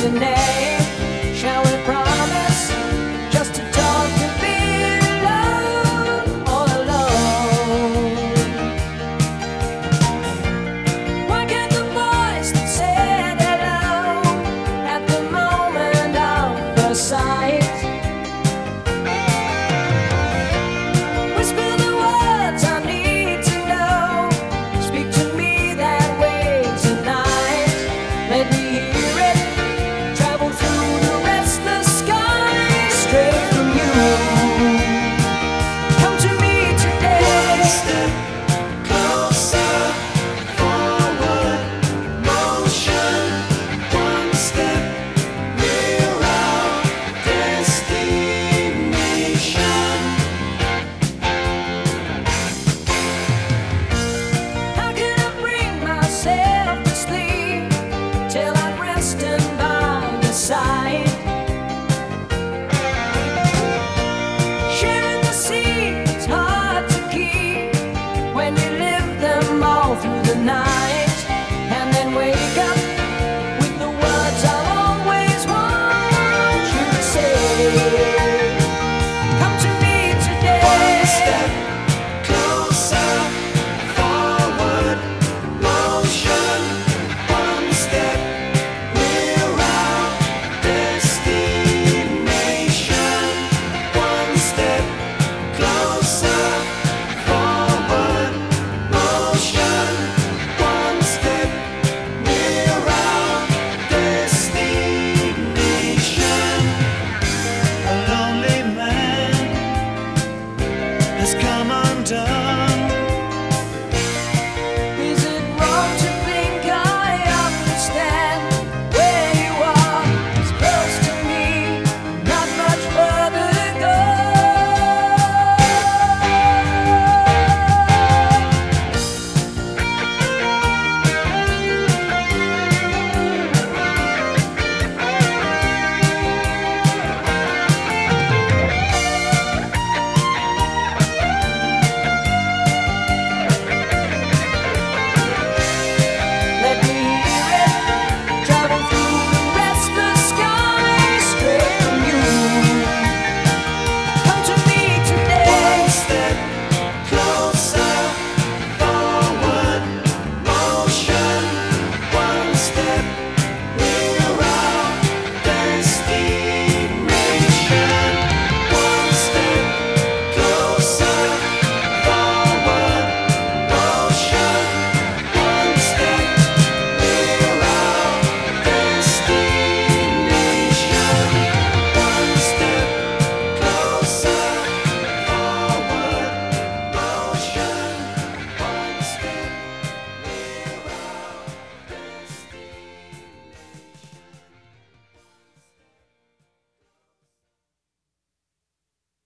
a name. Shall we promise just to talk and be alone, all alone? Why can't the voice that said hello at the moment of first sight whisper the words I need to know? Speak to me that way tonight. Let me hear it travel through the restless sky straight from you. Come to me today. One step closer, forward motion. One step near our destination. How can I bring myself to sleep till I'm resting